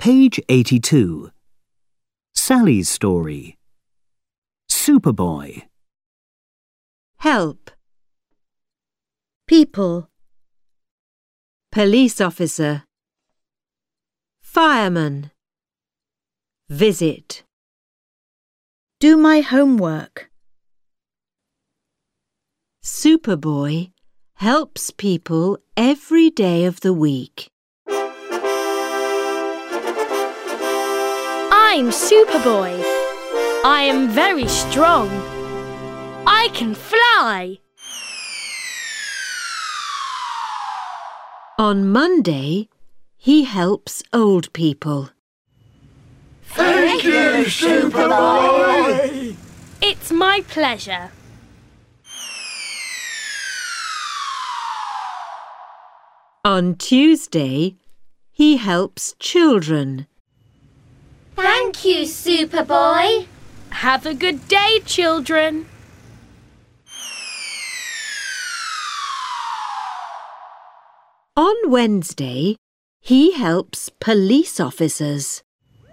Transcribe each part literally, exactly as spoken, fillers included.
Page eighty-two. Sally's story. Superboy. Help. People. Police officer. Fireman. Visit. Do my homework. Superboy helps people every day of the week. I'm Superboy. I am very strong. I can fly. On Monday, he helps old people. Thank you, Superboy! It's my pleasure. On Tuesday, he helps children. Thank you, Superboy. Have a good day, children. On Wednesday, he helps police officers.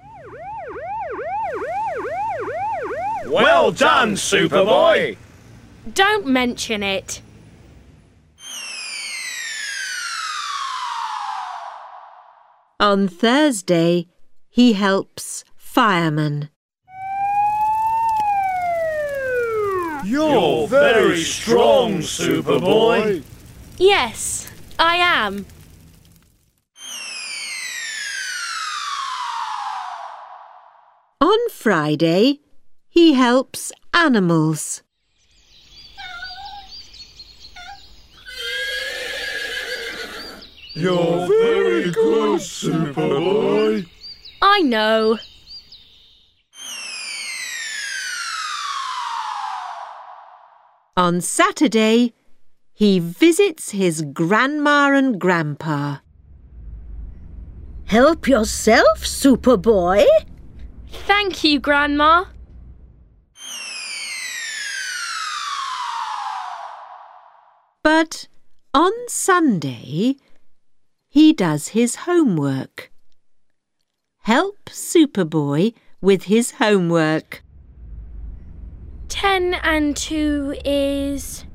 Well done, Superboy! Don't mention it. On Thursday, he helps firemen. You're very strong, Superboy. Yes, I am. On Friday, he helps animals. You're very good, Superboy. I know. On Saturday, he visits his grandma and grandpa. Help yourself, Superboy. Thank you, Grandma. But on Sunday, he does his homework. Help Superboy with his homework. Ten and two is...